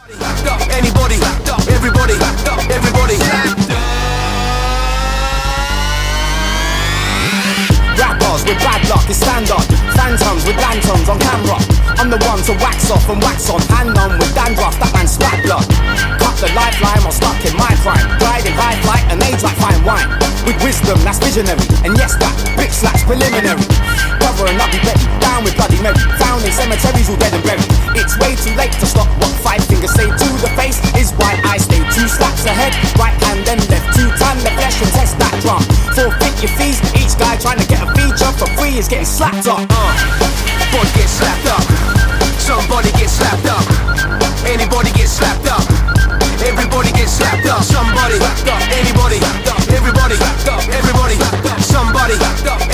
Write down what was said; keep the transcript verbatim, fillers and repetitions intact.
Anybody, everybody, everybody. Rappers with bad luck is standard. Phantoms with lanterns on camera. I'm the one to wax off and wax on. Hand on with dandruff, that man's splat blood. Cut the lifeline while stuck in my prime. Died in high flight and age like fine wine. With wisdom, that's visionary. And yes, that big slap's preliminary. Brother and Nubby Betty, down with Bloody Mary. Found in cemeteries all dead and buried. It's way too late to stop what five fingers say to the face. Is why I stay two slaps ahead. Right hand then left. Two time the flesh and test that drum. Forfeit your fees. Each guy trying to get a feature for free is getting slapped up. Uh, body gets slapped up. Somebody gets slapped up. Anybody gets slapped up. Everybody gets slapped up. Somebody slapped up. Anybody slapped up. Everybody slapped up. Everybody slapped up. Somebody slapped up.